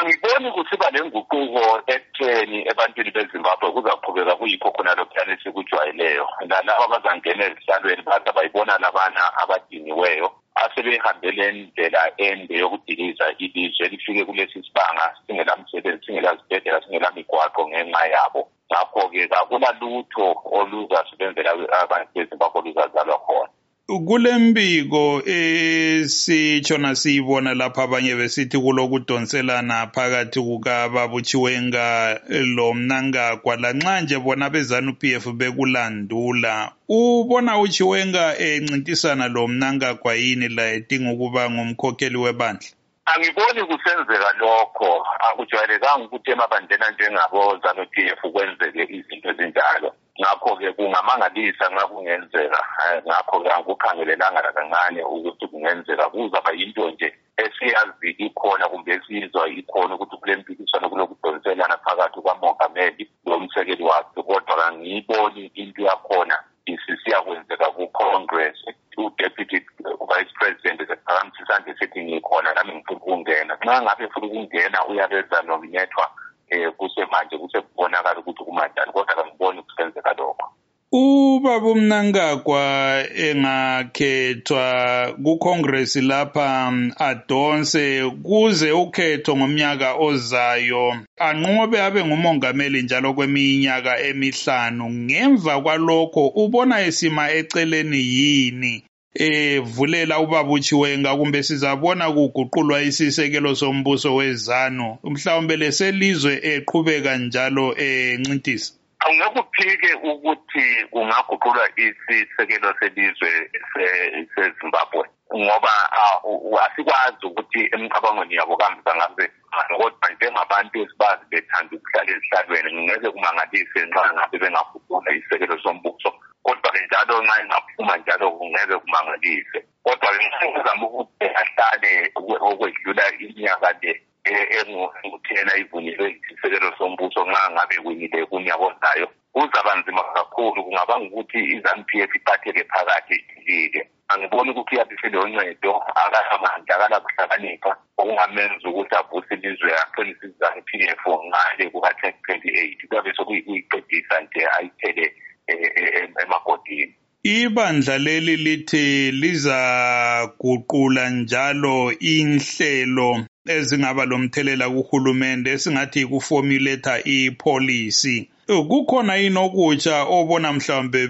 Angiboni kusiba lenguquko ekutheni ebantwini beZimbabwe kuzaqhubeka kuyikho khona lokhuyana esikujwayeleyo. Nalabo abazangena ezihlalweni baza bayibona labana abadingiweyo asebehambele indlela ende yokudiliza ilizwe lifike kulesi sibanga singela msebenzi, singela zibhedlela, singela migwaqo ngenxa yabo. Ngakho-ke akulalutho oluzasebenzela abantu beZimbabwe oluzazalwa khona. Kulembiko esitshona siyibona lapha abanye besithi kulokudonselana phakathi kukaBaba Chiwenga lo Mnangagwa lanxa nje bona beZANU-PF bekulandula. Ubona uChiwenga encintisana lo Mnangagwa yini la edinga ukuba ngumkhokheli webandla? Angiboni kusenzeka lokho. Akujwayelekanga ukuthi emabandleni njengabo ZANU-PF kwenzeke izinto ezinjalo. Ngakho-ke kungamangalisa nxa kungenzeka. Ngakho-ke angikukhangelelanga kancane ukuthi kungenzeka. Kuzaba yinto nje esiyazi ikhona kumbe esizwa ikhona ukuthi kule mpikiswano kulokudonselana phakathi kwamongameli lomsekeli wakhe. Kodwa angiyiboni into yakhona isisiyakwenzeka ku-Congress. U-Deputy Vice President esephakamisa isandla esithi ngikhona nami ngifuna ukungena. Nxa ngabe efuna ukungena uyabeza nominethwa kusemanje kusekubonakala ukuthi kumanjani, kodwa kangiboni kusenzeka lokho. Ubaba Mnangagwa engakhethwa kuCongress lapha adonse kuze ukhetho ngomnyaka ozayo anqobe abe ngumongameli njalo kweminyaka emihlanu. Ngemva kwalokho ubona esima eceleni yini vulela ubaba Chiwenga kumbe sizabona kuguqulwa isisekelo sombuso weZANU mhlawumbe leselizwe eqhubeka njalo encintisa? Angekuphike ukuthi kungaguqulwa isisekelo selizwe seZimbabwe ngoba asikwazi ukuthi emcabangweni yabo kambe bangabe kodwa njengabantu esibazi bethanda ukuhlala ezihlalweni ngeke kumangalise nxa ngabe bengaguqula isisekelo sombuso. Kodwa-ke njalo nxa ingaphuma njalo kungeke kumangalise. Kodwa-ke ngizama ukuthi ahlale okwedlula iminyaka le engu-10 ivunyiwe isisekelo sombuso nxa ngabe winile kunyaka ozayo. Kuzaba nzima kakhulu, kungaba ngukuthi iZANU-PF iphatheke phakathi idilile. Angiboni ukuthi iyabisele uncedo, akalamandla, akalakuhlakanipha okungamenza ukuthi avuse ilizwe aqinise iZANU-PF ngale kuka-2028. Kuyabe sokuyiqedisa nje ayithele emagodini. Ibandla leli lithi lizaguqula njalo inhlelo ezingaba lomthelela kuhulumende esingathi kuformulate ipolicy. Kukhona yini okutsha obona mhlawumbe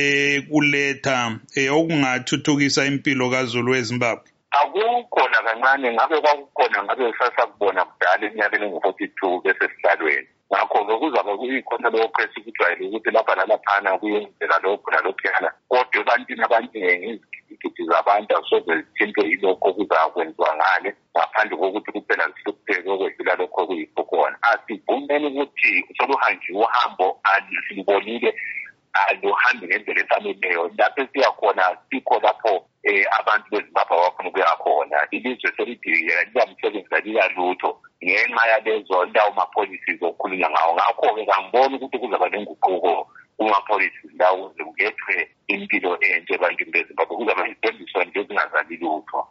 bekuletha okungathuthukisa impilo kaZulu weZimbabwe? Akukhona kancane, ngabe kwakukhona ngabe sasakubona kudala eminyakeni engu-42 besesihlalweni. Ngakho-ke kuzaba kuyikhona lokho esikujwayele ukuthi lapha nalaphana kuyenzeka lokho nalokhuyana. Kodwa ebantwini abaningi izigidi zabantu asoze zithinte yilokho kuzakwenziwa ngale ngaphandle kokuthi kuphela zihlupheke okwedlula lokho kuyikho khona. Asivumeni ukuthi soluhanjiwe uhambo asilibonile aluhambi ngendlela efaneleyo. Lapho esiyakhona sikho lapho abantu beZimbabwe bafuna ukuya khona. Ilizwe selidilile likamsebenzi lilalutho ngenxa yalezo ndawo ma-policies okukhulunywa ngawo. Ngakho-ke kangiboni ukuthi kuzaba nenguquko kuma-policies lawo ukuze kulethwe impilo enhle ebantwini beZimbabwe. Kuzaba yizimbiso nje ezingazali lutho.